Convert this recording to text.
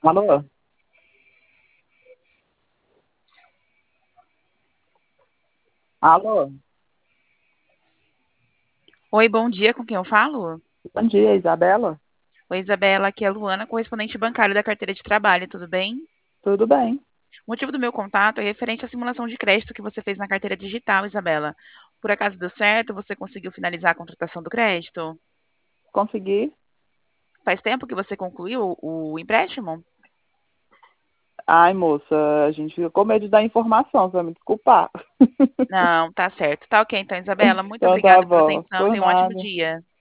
Alô? Alô? Oi, bom dia, com quem eu falo? Bom dia, Isabela? Oi, Isabela, aqui é a Luana, correspondente bancário da carteira de trabalho, tudo bem? Tudo bem? O motivo do meu contato é referente à simulação de crédito que você fez na carteira digital, Isabela. Por acaso deu certo? Você conseguiu finalizar a contratação do crédito? Consegui? Faz tempo que você concluiu o empréstimo? Ai, moça, a gente fica com medo de dar informação, você vai me desculpar. Não, tá certo. Tá ok, então, Isabela, muito Então tá obrigada pela bom, atenção. por Tenha um ótimo nada. dia.